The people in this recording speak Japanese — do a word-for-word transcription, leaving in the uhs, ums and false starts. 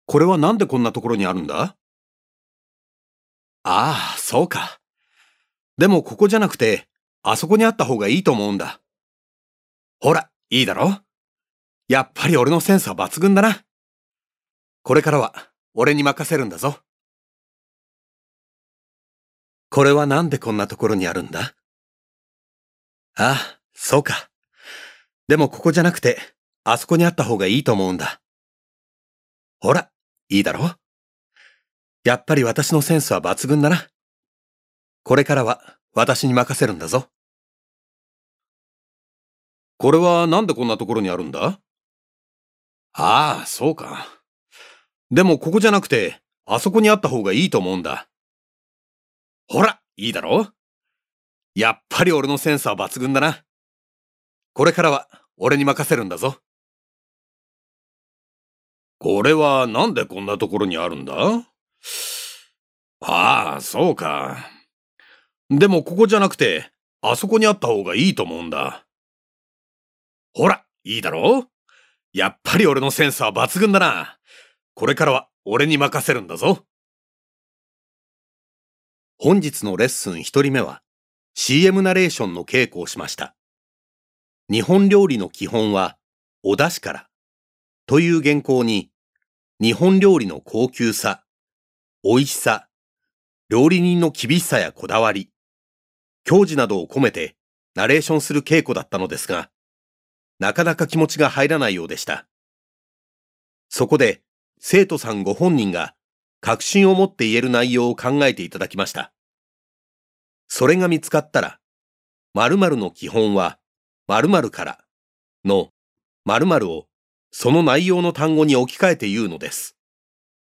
これはなんでこんなところにあるんだ？ああ、そうか。でもここじゃなくて、あそこにあった方がいいと思うんだ。ほら、いいだろ？やっぱり俺のセンスは抜群だな。これからは俺に任せるんだぞ。これはなんでこんなところにあるんだ？ああ、そうか。でもここじゃなくて、あそこにあった方がいいと思うんだ。ほら、いいだろ？やっぱり私のセンスは抜群だな。これからは私に任せるんだぞ。これはなんでこんなところにあるんだ？ああ、そうか。でもここじゃなくて、あそこにあった方がいいと思うんだ。ほら、いいだろ？やっぱり俺のセンスは抜群だな。これからは俺に任せるんだぞ。これはなんでこんなところにあるんだ？ああ、そうか。でもここじゃなくて、あそこにあった方がいいと思うんだ。ほら、いいだろ？やっぱり俺のセンスは抜群だな。これからは俺に任せるんだぞ。本日のレッスン一人目は シーエム ナレーションの稽古をしました。日本料理の基本はお出汁からという原稿に日本料理の高級さ、美味しさ、料理人の厳しさやこだわり、矜持などを込めてナレーションする稽古だったのですが、なかなか気持ちが入らないようでした。そこで生徒さんご本人が確信を持って言える内容を考えていただきました。それが見つかったら、〇〇の基本は〇〇からの〇〇をその内容の単語に置き換えて言うのです。